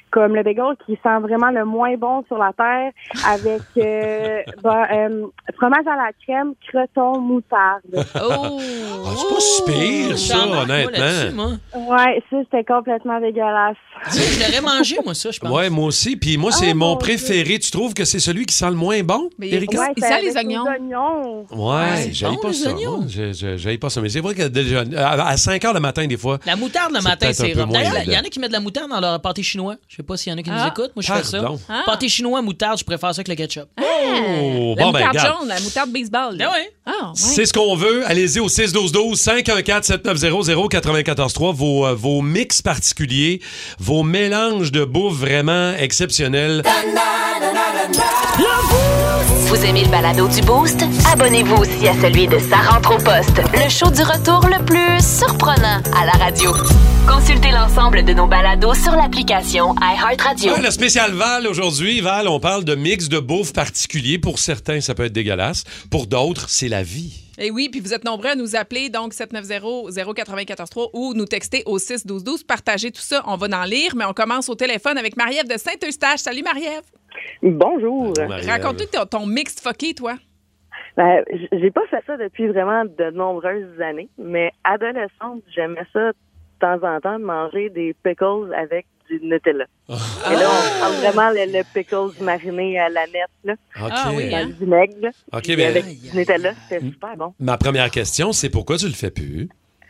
comme le bagel qui sent vraiment le moins bon sur la terre, avec euh, ben, euh, fromage à la crème, croton, moutarde. Oh! Ah, c'est pas si pire, ça, honnêtement. Ouais, ça, c'était complètement dégueulasse. Je l'aurais mangé, moi, ça, je pense. Ouais, moi aussi. Puis moi, c'est Oh, mon mon préféré. Tu trouves que c'est celui qui sent le moins bon, Mais Erika? Ouais, Il c'est sent avec les oignons. oignons. Ouais, c'est j'aille bon, pas les ça. oignons. moi. Je- je- J'aille pas ça. Mais c'est vrai que déjà, à à cinq heures le matin, des fois. La moutarde le C'est matin, peut-être un c'est peu rough. moins D'ailleurs, il y évident. en a qui mettent de la moutarde dans leur pâté chinois. Je sais pas s'il y en a qui nous Ah. écoutent. Moi, je fais ça. Pardon. Ah. Pâté chinois, moutarde, je préfère ça que le ketchup. Oh, La bon, ben, moutarde regarde. jaune, la moutarde baseball. Ben ouais. Ah, ouais. C'est ce qu'on veut. Allez-y au six douze douze, cinq un quatre, sept neuf zéro, zéro neuf quatre trois. Vos, euh, vos mix particuliers, vos mélanges de bouffe vraiment exceptionnels. Vous aimez le balado du Boost? Abonnez-vous aussi à celui de Sa rentre au poste, le show du retour le plus surprenant à la radio. Consultez l'ensemble de nos balados sur l'application iHeartRadio. Ouais, le spécial Val aujourd'hui. Val, on parle de mix de bouffe particulier. Pour certains, ça peut être dégueulasse. Pour d'autres, c'est la vie. Et oui, puis vous êtes nombreux à nous appeler, donc sept neuf zéro, zéro neuf quatre trois ou nous texter au six douze douze. Partagez tout ça, on va en lire, mais on commence au téléphone avec Marie-Ève de Saint-Eustache. Salut Marie-Ève. Bonjour. Raconte-nous ton, ton mixed fucké, toi. Ben, j- j'ai pas fait ça depuis vraiment de nombreuses années, mais adolescente, j'aimais ça de temps en temps de manger des pickles avec du Nutella. Et là, on prend vraiment le, le pickles mariné à la nette, là, OK. Ah oui, dans hein? le vinaigre, là, OK, puis mais avec du Nutella, c'était super bon. ma première question, c'est pourquoi tu le fais plus?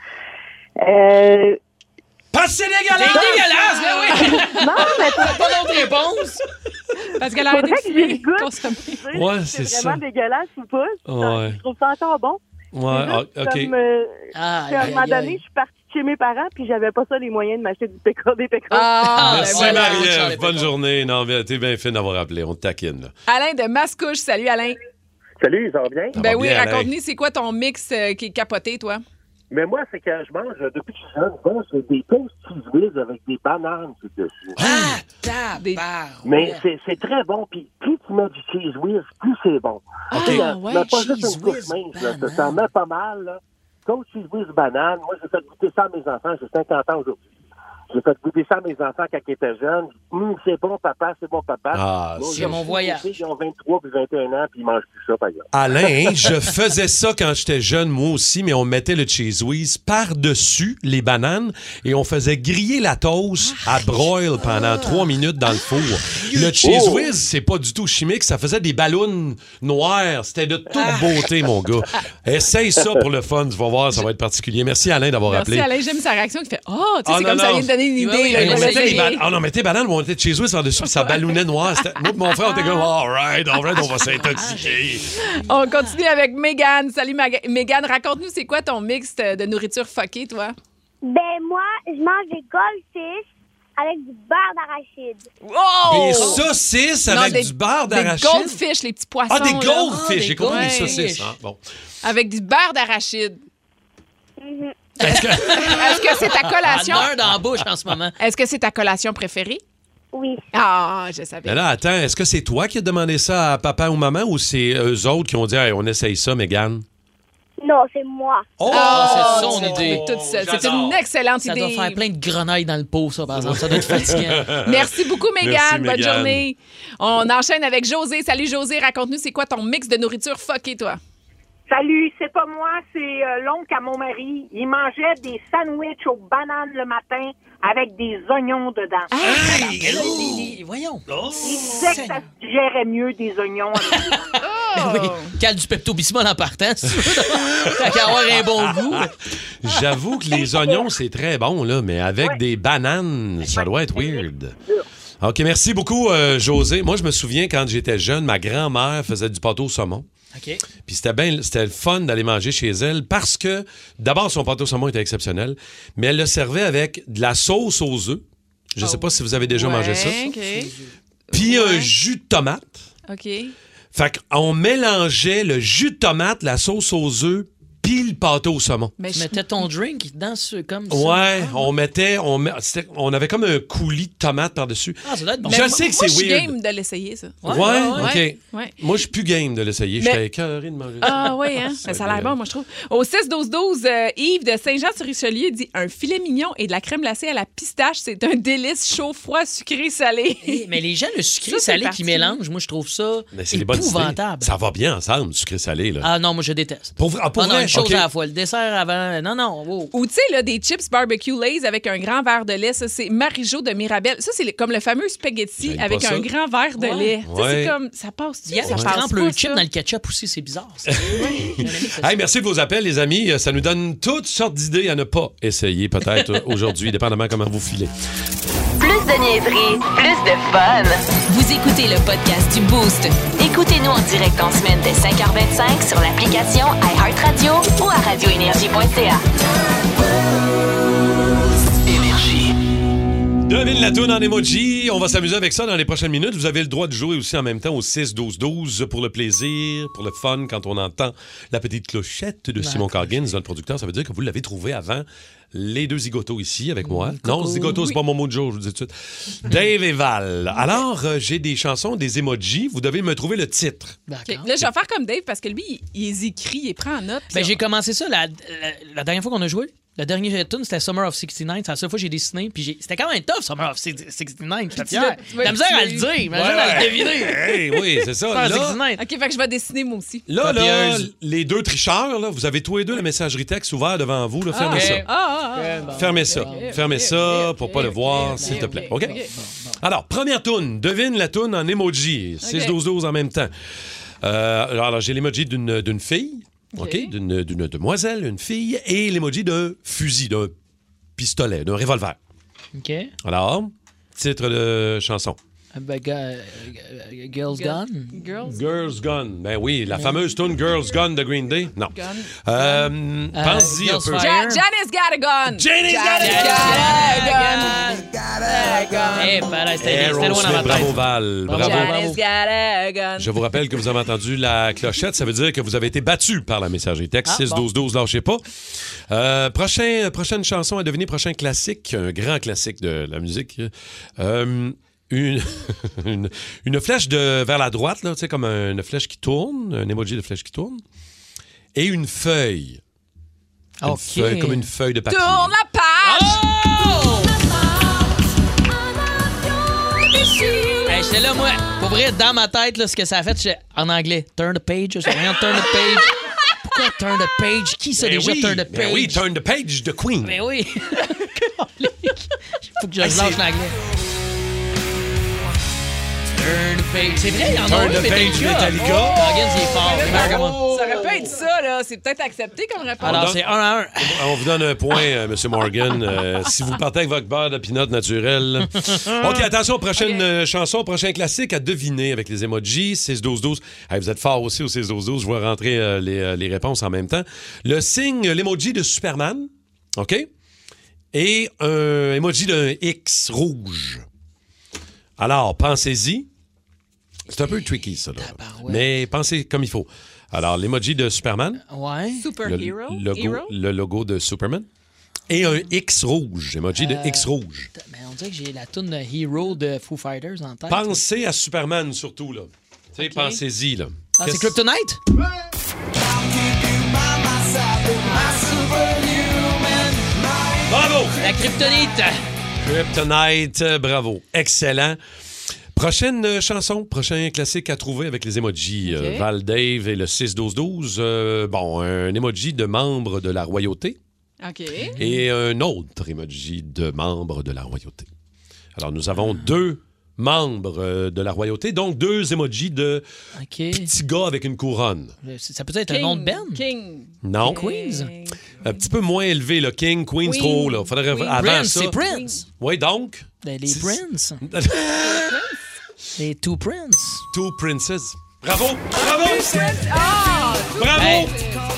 Euh, Parce que c'est C'est dégueulasse! dégueulasse, ben oui. non, mais T'as pas d'autre réponse? Parce qu'elle a arrêté faudrait que j'y de goûte. consommer. tu sais, Ouais, si c'est c'est vraiment ça. dégueulasse ou pas. Ouais. Je trouve ça encore bon. Ouais, C'est ah, juste OK. comme, euh, Ah, puis à un moment donné, je suis partie chez mes parents, puis j'avais pas ça les moyens de m'acheter du pickle, des pickles. Ah, Merci, ben voilà. Marie-Ève. Bonne journée. Non, mais t'es bien fine d'avoir appelé. On te taquine, là. Alain de Mascouche. Salut, Alain. Salut, ça va bien? Ça Ben va oui, bien, Alain. raconte-nous, c'est quoi ton mix euh, qui est capoté, toi? Mais moi, c'est que je mange, euh, depuis que je suis jeune, je mange des toast cheese whiz avec des bananes tout dessus. Ah, Des- tabarou. Mais c'est, c'est très bon, puis plus tu mets du cheese whiz, plus c'est bon. OK. Tu sais, Ah, euh, ouais, mais pas juste cheese une couche whiz, mince, là, ça, banane. ça en met pas mal, là. Toast cheese whiz banane, moi, j'ai fait goûter ça à mes enfants, j'ai cinquante ans aujourd'hui. J'ai fait goûter ça à mes enfants quand ils étaient jeunes. Hum, c'est bon, papa, c'est bon, papa. Ah, Moi, c'est j'ai mon aussi voyage. des filles, Ils ont vingt-trois puis vingt et un ans, puis ils mangent plus ça, par exemple. Alain, je faisais ça quand j'étais jeune, moi aussi, mais on mettait le cheese whiz par-dessus les bananes et on faisait griller la toast à broil pendant trois minutes dans le four. Le cheese Oh! whiz, c'est pas du tout chimique, ça faisait des ballons noirs. C'était de toute beauté, mon gars. Essaye ça pour le fun, tu vas voir, ça va être particulier. Merci, Alain, d'avoir Merci, appelé. Alain. J'aime sa réaction qui fait Oh, tu sais, Ah, c'est non, comme ça non. vient de donner une idée. Oui, oui, là, oui, il On va mettait, les essayer. ba- ah non, on mettait des bananes, on mettait de cheese whiz par-dessus, puis ça ballonnait noir. C'était- Moi et mon frère, on était comme, all right, all right, on va s'intoxiquer. On continue avec Mégane. Salut, Mag- Mégane. Raconte-nous, c'est quoi ton mix de nourriture fuckée, toi? Ben, moi, je mange des goldfish avec du beurre d'arachide. Oh! Des saucisses Non, avec des- du beurre d'arachide. Des goldfish, les petits poissons. Ah, des là. goldfish, Ah, des j'ai compris, des goldfish. saucisses. hein. Bon. Avec du beurre d'arachide. Mhm. Est-ce que... Est-ce que c'est ta collation? Elle meurt dans la bouche en ce moment. Est-ce que c'est ta collation préférée? Oui. Ah, je savais. Mais là, attends, est-ce que c'est toi qui as demandé ça à papa ou maman ou c'est eux autres qui ont dit hey, on essaye ça, Mégane? Non, c'est moi. Oh, c'est son tu l'as idée. trouvé toute seule. C'est J'adore. une excellente Ça idée. doit faire plein de grenailles dans le pot, ça, par exemple. Ça doit être fatigant. Merci beaucoup, Mégane. Merci, Bonne Mégane. journée. On enchaîne avec José. Salut, José. Raconte-nous, c'est quoi ton mix de nourriture fucké, toi? Salut, c'est pas moi, c'est euh, l'oncle à mon mari. Il mangeait des sandwichs aux bananes le matin avec des oignons dedans. Hey, hey, voyons. Il disait que ça se digérait mieux des oignons. avec des bananes. Ben oui, cale du Pepto-Bismol en partant, si tu veux. T'as qu'à avoir un bon goût. J'avoue que les oignons, c'est très bon, là, mais avec Ouais. des bananes, ça doit être weird. OK, merci beaucoup, euh, José. Moi, je me souviens, quand j'étais jeune, ma grand-mère faisait du pâteau au saumon. OK. Puis c'était bien, c'était le fun d'aller manger chez elle parce que, d'abord, son pâteau au saumon était exceptionnel, mais elle le servait avec de la sauce aux œufs. Je ne sais pas si vous avez déjà Ouais, mangé ça. OK. Puis Ouais. un jus de tomate. OK. Fait qu'on mélangeait le jus de tomate, la sauce aux œufs, puis puis le pâté au saumon. Mais tu je... mettais ton drink dans ce, comme ça. Ouais, on mettait, on, met, on avait comme un coulis de tomates par-dessus. Ah, ça doit être bon. Je mais sais moi, que c'est moi, weird. Je suis game de l'essayer, ça. Ouais, ouais, ouais. OK. Ouais, ouais. Moi, je suis plus game de l'essayer. Je mais... serais écœuré de manger ça. Ah oui, hein? Ça, ça a l'air bon, moi, je trouve. Au six douze douze, euh, Yves de Saint-Jean-sur-Richelieu dit un filet mignon et de la crème glacée à la pistache, c'est un délice chaud, froid, sucré, salé. Hey, mais les gens, le sucré, ça, salé qui mélangent, moi, je trouve ça mais c'est épouvantable. Ça va bien ensemble, sucré-salé. Là. Ah non, moi, je déteste. Pour, ah, pour ah, non, vrai? une chose okay. à la fois. Le dessert avant. Non, non. Wow. Ou tu sais, là, des chips barbecue Lay's avec un grand verre de lait. Ça, c'est Marie-Jo de Mirabelle. Ça, c'est comme le fameux spaghetti J'aime avec pas un ça. grand verre de ouais. lait. Ouais. C'est comme. Ça passe. Yeah, ça je passe trempe pas, le ça. chip dans le ketchup aussi, c'est bizarre. Hey, merci de vos appels, les amis. Ça nous donne toutes sortes d'idées à ne pas essayer, peut-être, aujourd'hui, dépendamment comment vous filez. Plus de niaiserie, plus de fun. Vous écoutez le podcast du Boost. Écoutez-nous en direct en semaine dès cinq heures vingt-cinq sur l'application iHeartRadio ou à radio énergie point c a. Énergie. Devine la toune en emoji. On va s'amuser avec ça dans les prochaines minutes. Vous avez le droit de jouer aussi en même temps au six douze douze pour le plaisir, pour le fun, quand on entend la petite clochette de Simon Coggins, notre producteur. Ça veut dire que vous l'avez trouvé avant les deux zigotos ici avec moi. Mmh, non, zigotos, oui. C'est pas mon mot de jour, je vous dis tout de suite. Dave et Val. Alors, euh, j'ai des chansons, des emojis. Vous devez me trouver le titre. Okay. Là, je vais faire comme Dave parce que lui, il, il les écrit, il les prend en note. Ben, j'ai commencé ça la, la, la dernière fois qu'on a joué. La dernière tune, c'était Summer of soixante-dix-neuf. C'est la seule fois que j'ai dessiné. Puis j'ai... c'était quand même tough, Summer of soixante-dix-neuf. J'étais fier. La misère à le dire. Imagine ouais, à le deviner. Hey, oui, c'est ça. Là, OK, fait que je vais dessiner moi aussi. Là, là, les deux tricheurs, là, vous avez tous les deux la messagerie texte ouverte devant vous. Là, fermez ah, ça. Ah, ah, ah, ah. Fermez ça. Okay. Fermez okay. ça pour pas okay. le voir, okay. s'il te plaît. OK? okay. Alors, première toune. Devine la toune en emoji. six douze douze en même temps. Euh, alors, j'ai l'emoji d'une, d'une fille. OK? okay. D'une, d'une demoiselle, une fille. Et l'emoji d'un fusil, d'un pistolet, d'un revolver. OK. Alors, titre de chanson. Uh, ben, uh, Girls Gone? Girls, Girls Gone. Ben oui, la fameuse tune Girls Gone de Green Day. Non. Gun. Euh, uh, pense-y un peu. Ja- Janice got a gun. Janice got a gun. Got a gun. Eh, ben, c'était loin dans ma tête. Bravo, Val. Bravo. Janice got a gun. Je vous rappelle que vous avez entendu la clochette. Ça veut dire que vous avez été battu par la messagerie texte. Ah, six douze douze, bon. Lâchez pas. Euh, prochain, prochaine chanson à deviner, prochain classique, un grand classique de la musique. Euh, Une, une, une flèche de, vers la droite, là, comme un, une flèche qui tourne, un emoji de flèche qui tourne, et une feuille. Une okay. feuille, comme une feuille de papier. Tourne la page! Oh! Hey, j'étais là, moi, pour vrai, dans ma tête, là, ce que ça a fait, j'étais en anglais. Turn the page, je sais rien, turn the page. Pourquoi turn the page? Qui ça ben déjà, oui, turn the page? Ben oui, turn the page de Queen. Ben oui. Faut que je lâche l'anglais. Turn the page. C'est vrai, il y en a Turn un, the page Metallica. Metallica. Oh! Coggins, il est fort. Oh! Ça aurait pu être ça, là. C'est peut-être accepté comme réponse. Alors, c'est un à un. On vous donne un point, euh, M. Morgan. Euh, si vous partez avec votre beurre de pinot naturel. OK, attention, prochaine okay. euh, chanson, prochain classique à deviner avec les emojis. six douze douze. Hey, vous êtes fort aussi au six douze douze. Je vais rentrer euh, les, euh, les réponses en même temps. Le signe, l'emoji de Superman. OK? Et un emoji d'un X rouge. Alors, pensez-y. C'est un peu tricky, ça. Là. Mais pensez comme il faut. Alors, l'emoji de Superman. Ouais. Superhero. Le logo, Hero? le logo de Superman. Et un X rouge. Emoji euh, de X rouge. Mais on dirait que j'ai la toune de Hero de Foo Fighters en tête. Pensez à Superman, surtout, là. Tu sais, okay. Pensez-y, là. Ah, c'est Kryptonite? Bravo! La Kryptonite! Kryptonite, bravo. Excellent. Prochaine chanson, prochain classique à trouver avec les emojis. Okay. Euh, Val, Dave et le six douze douze. Euh, bon, un emoji de membre de la royauté. OK. Et un autre emoji de membre de la royauté. Alors, nous avons ah. deux membres de la royauté, donc deux emojis de okay. petits gars avec une couronne. Ça peut être King, un nom de band? King. Non. Queens? Un petit peu moins élevé, le King. Queen, c'est trop haut, là. Faudrait Queen. avant Prince, ça. c'est Prince. Oui, donc. Les Prince. Les Two Prince. Two Princes. Bravo! Bravo! Ah! Bravo! Hey,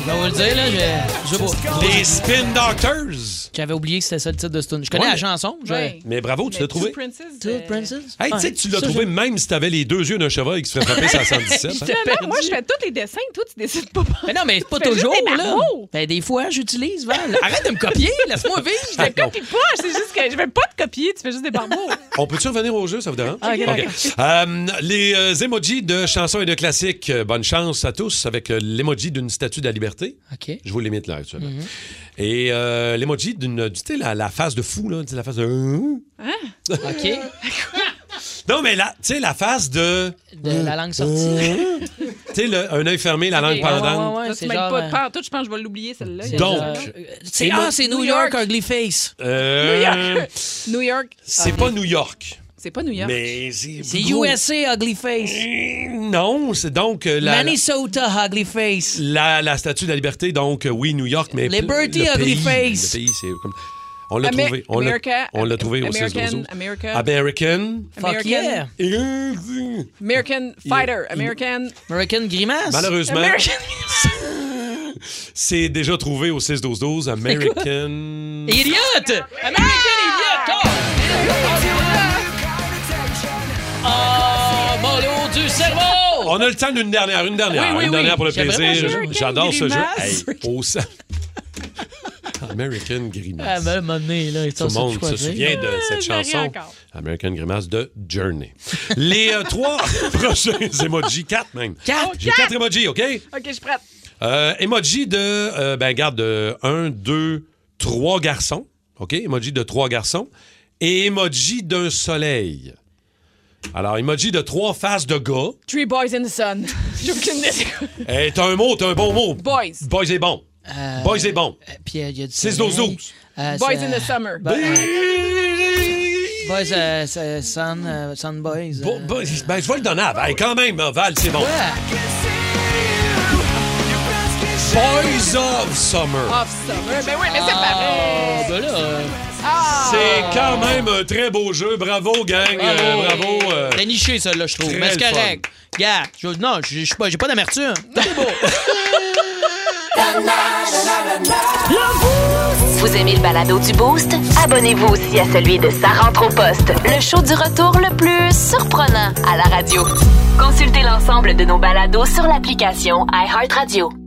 Je vais vous le dire, là, je, je sais pas. Les Spin Doctors. J'avais oublié que c'était ça le titre de ce tune. Je connais Ouais, la mais- chanson. je- Ouais. Mais bravo, tu Mais l'as trouvé. Two Princes, Two euh, Princes? Hey, tu sais Ouais. que tu l'as Ça, trouvé je- même si t'avais les deux yeux d'un cheval qui se ferait frapper sur la cent dix-sept. hein. Finalement, moi, je fais tous les dessins. Toi, tu décides pas. Mais non, mais c'est pas Tu fais juste toujours, des là. barreaux. Ben, des fois, j'utilise, Val. Arrête de me copier, laisse-moi vivre. Je te copie pas. C'est juste que je vais pas te copier. Tu fais juste des barbeaux. On peut-tu revenir au jeu, ça vous dérange? Ah, ok, OK. d'accord. Euh, les euh, emojis de chansons et de classiques, euh, bonne chance à tous avec euh, l'emoji d'une statue de la liberté. OK. Je vous limite là actuellement. Mhm. Et euh, l'emoji d'une. Tu sais, la, la face de fou, là. Tu sais, la face de. OK. Non, mais la, tu sais, la face de. De la langue sortie. Tu sais, le- un œil fermé, la langue Ok. pendante. Ouais, ouais, Ça, c'est tu m'aides genre, pas euh, de part. Toi, je pense que je vais l'oublier, celle-là. Donc. Euh, c'est, Émo- ah, c'est New New York, York. Ugly Face. Euh, New York. c'est pas New York. C'est pas New York. Mais c'est. C'est U S A Ugly Face. Non, c'est donc euh, la, Minnesota Ugly Face. la, la statue de la liberté, donc euh, oui, New York, mais. Liberty le Ugly pays, Face. Le pays, c'est comme. On l'a Amer- trouvé. On l'a, America- on l'a trouvé au six American- douze. America- American. Fuck American- yeah. American Fighter. American. American Grimace. Malheureusement, American. c'est déjà trouvé au six douze douze. American. Idiot! American Idiot! Oh, mollo du cerveau! On a le temps d'une dernière, une dernière, Oui, oui, une oui. dernière pour le J'aimerais plaisir. bien jouer. J'adore ce jeu. Grimace. Hey, au sang. American Grimace. Ah, ben, à un moment donné, là, Tout le monde se souvient de cette je ris chanson. encore. American Grimace de Journey. Les euh, trois prochains emojis, quatre même. Quatre. J'ai quatre emojis, OK? OK, je suis prête. Euh, emoji de, euh, ben garde, de un, deux, trois garçons. OK? Emoji de trois garçons. Et emoji d'un soleil. Alors, emoji de trois faces de gars. Three Boys in the Sun. J'ai aucune idée. Eh, t'as un mot, t'as un bon mot. Boys. Boys est bon. Euh, Boys est bon. euh, Puis il y a du six douze soleil. douze. Euh, Boys c'est, in the euh, Summer. ben, euh, Boys, euh, c'est Sun, euh, Sun Boys. Bo- euh. boys, ben, je vais le donner à Val. Quand même, Val, c'est bon. Ouais. Boys of Summer. Off Summer. Ben oui, mais c'est Ah, pareil. ben là, euh, Ah! C'est quand même un très beau jeu. Bravo, gang. bravo. Euh, bravo. euh, T'as niché, ça, là, je trouve. Très Mais c'est le correct. Gars, je- non, je- je suis pas- j'ai pas d'amertume. C'est beau. Vous aimez le balado du Boost? Abonnez-vous aussi à celui de Sa rentre au poste, le show du retour le plus surprenant à la radio. Consultez l'ensemble de nos balados sur l'application iHeartRadio.